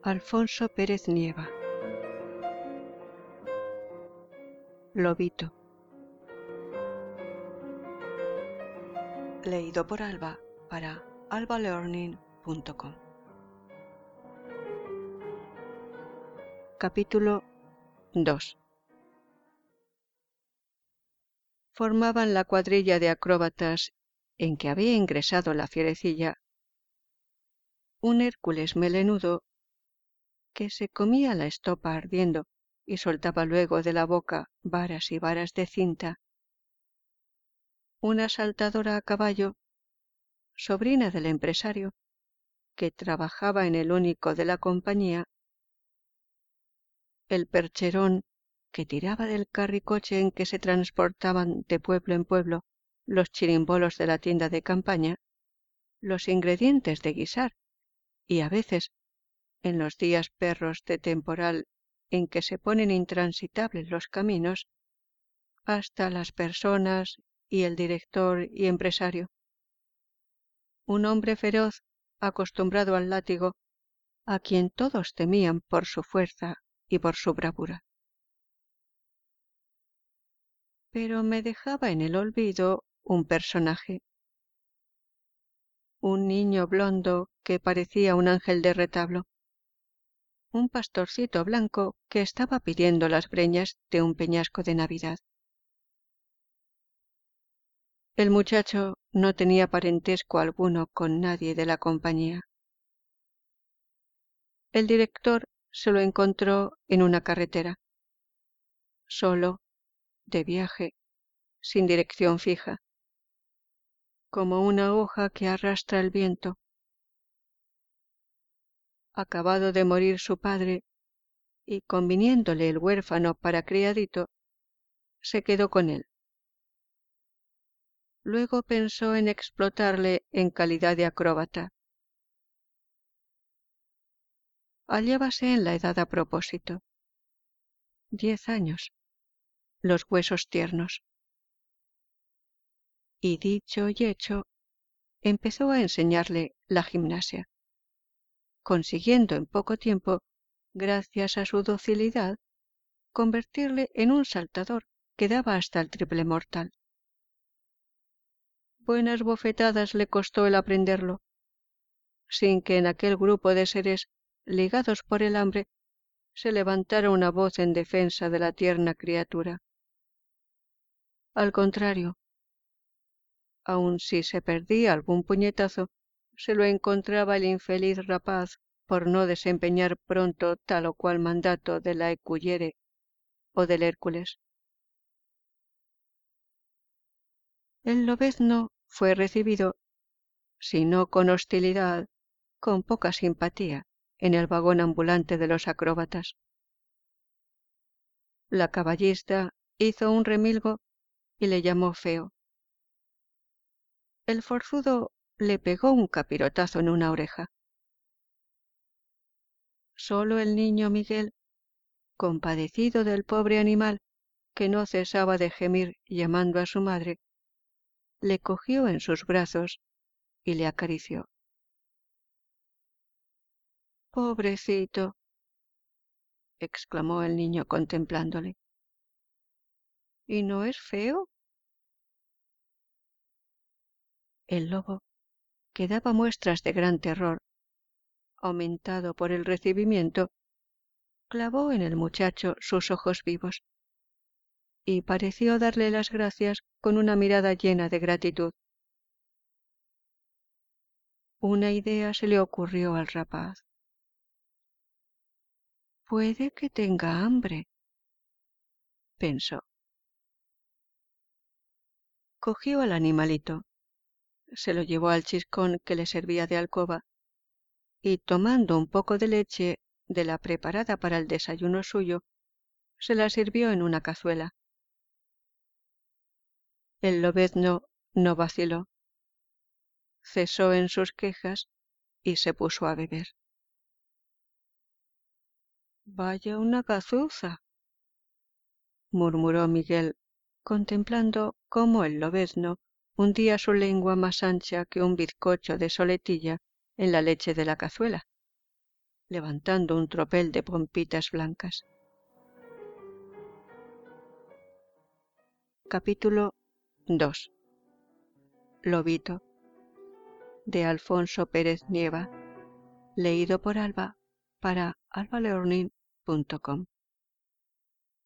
Alfonso Pérez Nieva. Lobito. Leído por Alba para albalearning.com. Capítulo 2. Formaban la cuadrilla de acróbatas en que había ingresado la fierecilla un Hércules melenudo que se comía la estopa ardiendo y soltaba luego de la boca varas y varas de cinta, una saltadora a caballo, sobrina del empresario, que trabajaba en el único de la compañía, el percherón que tiraba del carricoche en que se transportaban de pueblo en pueblo los chirimbolos de la tienda de campaña, los ingredientes de guisar, y a veces, en los días perros de temporal en que se ponen intransitables los caminos, hasta las personas y el director y empresario. Un hombre feroz, acostumbrado al látigo, a quien todos temían por su fuerza y por su bravura. Pero me dejaba en el olvido un personaje, un niño blondo que parecía un ángel de retablo, un pastorcito blanco que estaba pidiendo las breñas de un peñasco de Navidad. El muchacho no tenía parentesco alguno con nadie de la compañía. El director se lo encontró en una carretera, solo, de viaje, sin dirección fija, como una hoja que arrastra el viento. Acabado de morir su padre, y conviniéndole el huérfano para criadito, se quedó con él. Luego pensó en explotarle en calidad de acróbata. Hallábase en la edad a propósito. 10 años, los huesos tiernos. Y dicho y hecho, empezó a enseñarle la gimnasia, consiguiendo en poco tiempo, gracias a su docilidad, convertirle en un saltador que daba hasta el triple mortal. Buenas bofetadas le costó el aprenderlo, sin que en aquel grupo de seres ligados por el hambre se levantara una voz en defensa de la tierna criatura. Al contrario, aun si se perdía algún puñetazo, se lo encontraba el infeliz rapaz por no desempeñar pronto tal o cual mandato de la Ecullere o del Hércules. El lobezno fue recibido, si no con hostilidad, con poca simpatía, en el vagón ambulante de los acróbatas. La caballista hizo un remilgo y le llamó feo. El forzudo le pegó un capirotazo en una oreja. Solo el niño Miguel, compadecido del pobre animal que no cesaba de gemir llamando a su madre, le cogió en sus brazos y le acarició. «Pobrecito», exclamó el niño contemplándole. «¿Y no es feo?» El lobo, que daba muestras de gran terror, aumentado por el recibimiento, clavó en el muchacho sus ojos vivos y pareció darle las gracias con una mirada llena de gratitud. Una idea se le ocurrió al rapaz. «Puede que tenga hambre», pensó. Cogió al animalito, se lo llevó al chiscón que le servía de alcoba y, tomando un poco de leche de la preparada para el desayuno suyo, se la sirvió en una cazuela. El lobezno no vaciló, cesó en sus quejas y se puso a beber. «Vaya una gazuza», murmuró Miguel, contemplando cómo el lobezno hundía su lengua más ancha que un bizcocho de soletilla en la leche de la cazuela. levantando un tropel de pompitas blancas. Capítulo 2. Lobito, de Alfonso Pérez Nieva, leído por Alba para albalearning.com.